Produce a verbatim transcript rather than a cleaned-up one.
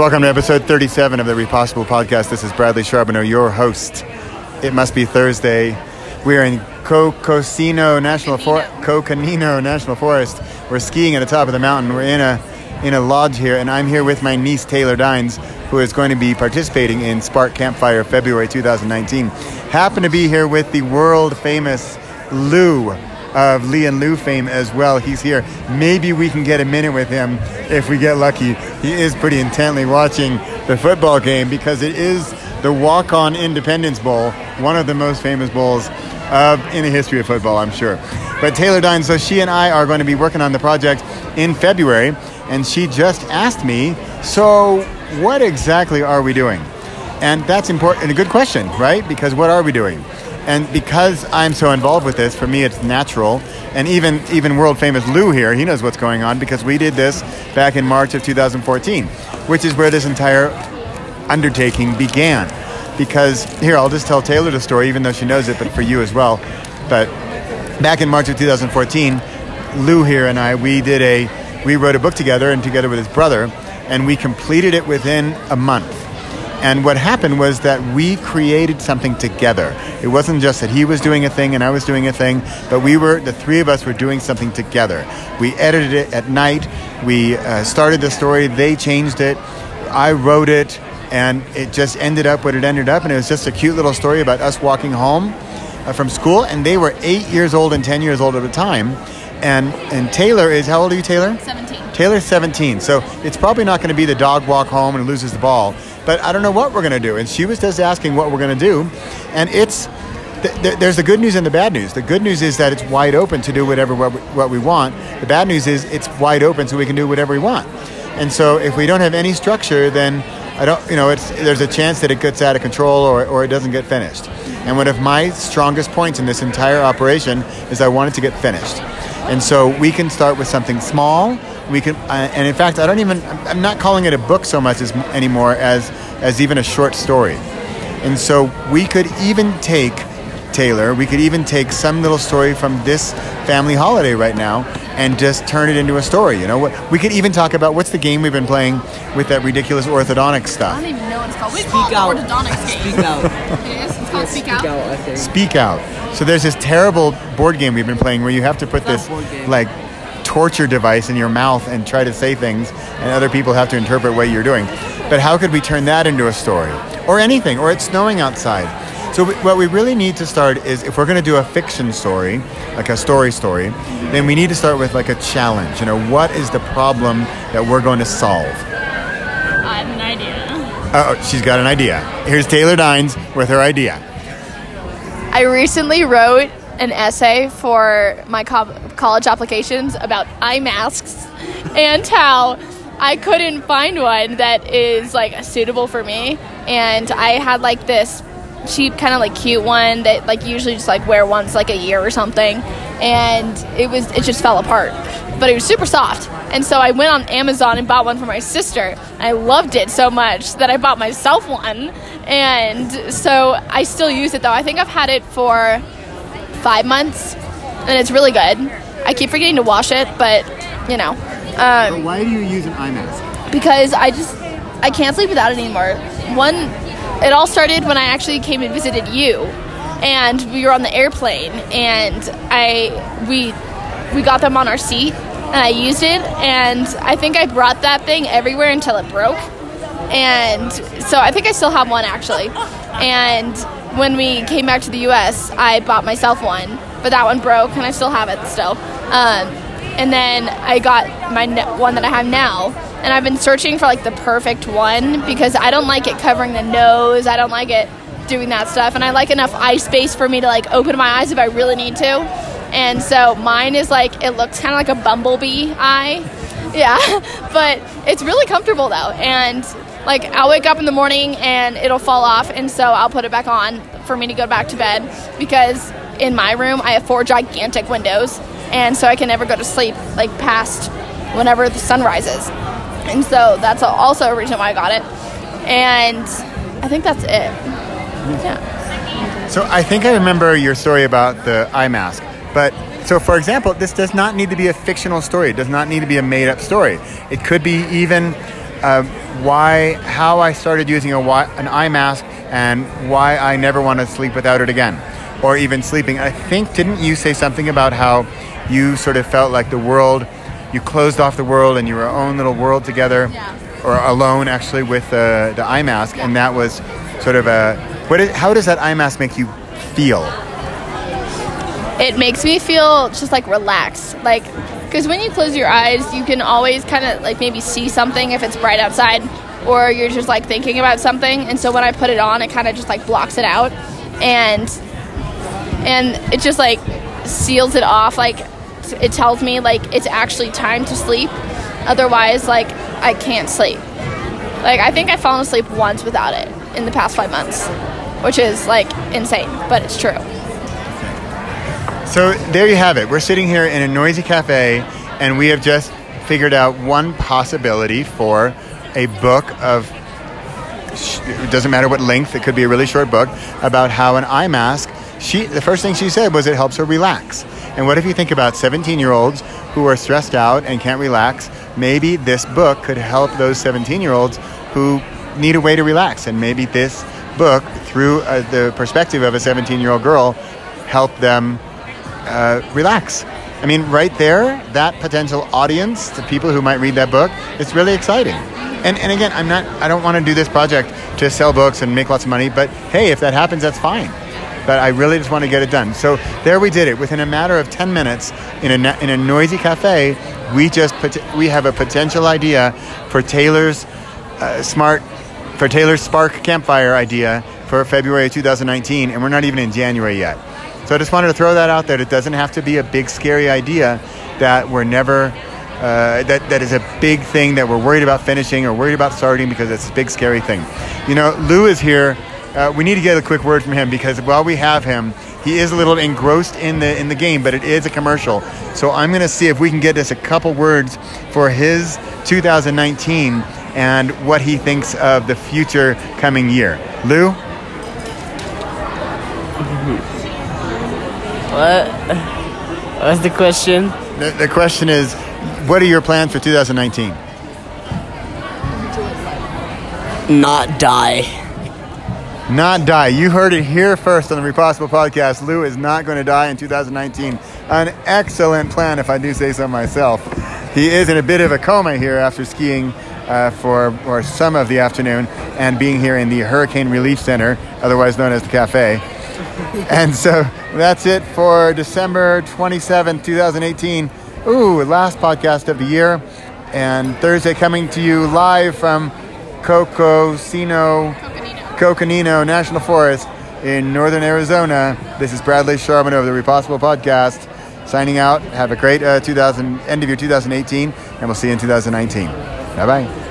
Welcome to episode thirty-seven of the Repossible Podcast. This is Bradley Charbonneau, your host. It must be Thursday. We are in Cocosino National Forest. Coconino National Forest. We're skiing at the top of the mountain. We're in a in a lodge here, and I'm here with my niece Taylor Dines, who is going to be participating in Spark Campfire February twenty nineteen. Happen to be here with the world famous Lou of Lee and Lou fame as well. He's here. Maybe we can get a minute with him if we get lucky. He is pretty intently watching the football game because it is the Walk-On Independence Bowl, one of the most famous bowls of in the history of football, I'm sure. But Taylor Dines, so she and I are going to be working on the project in February, and she just asked me, so what exactly are we doing? And that's important, and a good question, right? Because what are we doing? And because I'm so involved with this, for me it's natural. And even even world famous Lou here, he knows what's going on because we did this back in March of two thousand fourteen, which is where this entire undertaking began. Because, here, I'll just tell Taylor the story, even though she knows it, but for you as well. But back in March of two thousand fourteen, Lou here and I, we did a, we wrote a book together and together with his brother, and we completed it within a month. And what happened was that we created something together. It wasn't just that he was doing a thing and I was doing a thing, but we were, the three of us were doing something together. We edited it at night. We uh, started the story. They changed it. I wrote it, and it just ended up what it ended up. And it was just a cute little story about us walking home uh, from school. And they were eight years old and ten years old at the time. And and Taylor is, how old are you, Taylor? seventeen. Taylor's seventeen. So it's probably not going to be the dog walk home and loses the ball. But I don't know what we're going to do. And she was just asking what we're going to do. And it's, th- th- there's the good news and the bad news. The good news is that it's wide open to do whatever what we, what we want. The bad news is it's wide open so we can do whatever we want. And so if we don't have any structure, then I don't, you know, it's, there's a chance that it gets out of control or, or it doesn't get finished. And one of my strongest points in this entire operation is I want it to get finished. And so we can start with something small. We can, uh, and in fact, I don't even, I'm not calling it a book so much as anymore as, as even a short story. And so we could even take, Taylor, we could even take some little story from this family holiday right now and just turn it into a story. You know, we could even talk about what's the game we've been playing with that ridiculous orthodontics stuff. I don't even know what it's called. We Speak call it out. the orthodontics game. Speak out. It is? It's called Speak, Speak Out? out, I think. Speak Out. So there's this terrible board game we've been playing where you have to put It's this not a board game. like torture device in your mouth and try to say things, and other people have to interpret what you're doing. But how could we turn that into a story? Or anything, or it's snowing outside. So we, what we really need to start is, if we're going to do a fiction story, like a story story, then we need to start with like a challenge. You know, what is the problem that we're going to solve? I have an idea. Oh, she's got an idea. Here's Taylor Dines with her idea. I recently wrote an essay for my co- college applications about eye masks and how I couldn't find one that is like suitable for me. And I had like this cheap kind of like cute one that like usually just like wear once like a year or something, and it was it just fell apart, but it was super soft. And so I went on Amazon and bought one for my sister. I loved it so much that I bought myself one, and so I still use it though. I think I've had it for five months, and it's really good. I keep forgetting to wash it, but you know, um, But why do you use an eye mask? because I just I can't sleep without it anymore. One, it all started when I actually came and visited you, and we were on the airplane, and I we we got them on our seat, and I used it, and I think I brought that thing everywhere until it broke. And so I think I still have one actually. And when we came back to the U S, I bought myself one, but that one broke, and I still have it still. Um, and then I got my ne- one that I have now, and I've been searching for like the perfect one because I don't like it covering the nose. I don't like it doing that stuff, and I like enough eye space for me to like open my eyes if I really need to. And so mine is like, it looks kind of like a bumblebee eye. Yeah, but it's really comfortable though. And like, I'll wake up in the morning and it'll fall off, and so I'll put it back on for me to go back to bed, because in my room I have four gigantic windows, and so I can never go to sleep like past whenever the sun rises. And so that's also a reason why I got it. And I think that's it. Yeah. So I think I remember your story about the eye mask. But so, for example, this does not need to be a fictional story. It does not need to be a made-up story. It could be even uh, why, how I started using a, wi- an eye mask and why I never want to sleep without it again, or even sleeping. I think, didn't you say something about how you sort of felt like the world, you closed off the world and you were your own little world together, Yeah. or alone actually with the, the eye mask, and that was sort of a, what is, how does that eye mask make you feel? It makes me feel just like relaxed, like, because when you close your eyes, you can always kind of like maybe see something if it's bright outside, or you're just like thinking about something, and so when I put it on, it kind of just like blocks it out, and and it just like seals it off, like it tells me like it's actually time to sleep, otherwise like I can't sleep. Like I think I've fallen asleep once without it in the past five months, which is like insane, but it's true. So there you have it. We're sitting here in a noisy cafe, and we have just figured out one possibility for a book of, it doesn't matter what length, it could be a really short book, about how an eye mask, she, the first thing she said was it helps her relax. And what if you think about seventeen-year-olds who are stressed out and can't relax? Maybe this book could help those seventeen-year-olds who need a way to relax. And maybe this book, through uh, the perspective of a seventeen-year-old girl, help them Uh, relax. I mean, right there, that potential audience, the people who might read that book, it's really exciting. And and again, I'm not, I don't want to do this project to sell books and make lots of money, but hey, if that happens, that's fine. But I really just want to get it done. So there we did it. Within a matter of ten minutes, in a in a noisy cafe, we just put, we have a potential idea for Taylor's uh, smart, for Taylor's Spark Campfire idea for February two thousand nineteen, and we're not even in January yet. So I just wanted to throw that out there. It doesn't have to be a big, scary idea that we're never, uh, that, that is a big thing that we're worried about finishing or worried about starting because it's a big, scary thing. You know, Lou is here. Uh, we need to get a quick word from him because while we have him, he is a little engrossed in the in the game, but it is a commercial. So I'm going to see if we can get us a couple words for his two thousand nineteen and what he thinks of the future coming year. Lou? What? What's the question? The, the question is, what are your plans for two thousand nineteen? Not die. Not die. You heard it here first on the Repossible podcast. Lou is not going to die in two thousand nineteen. An excellent plan, if I do say so myself. He is in a bit of a coma here after skiing uh, for or some of the afternoon and being here in the Hurricane Relief Center, otherwise known as the cafe. And so that's it for December twenty-seventh, twenty eighteen. Ooh, last podcast of the year. And Thursday coming to you live from Cocosino, Coconino National Forest in northern Arizona. This is Bradley Charbonneau of the Repossible Podcast signing out. Have a great uh, two thousand end of year two thousand eighteen, and we'll see you in two thousand nineteen. Bye-bye.